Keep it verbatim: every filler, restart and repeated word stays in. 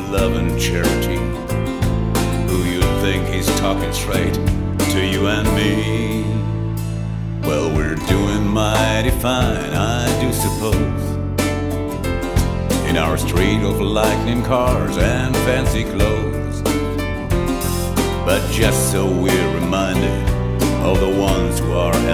love and charity. Who you'd think he's talking straight to you and me? Well, we're doing mighty fine, I do suppose, in our street of lightning cars and fancy clothes. But just so we're reminded of the ones who are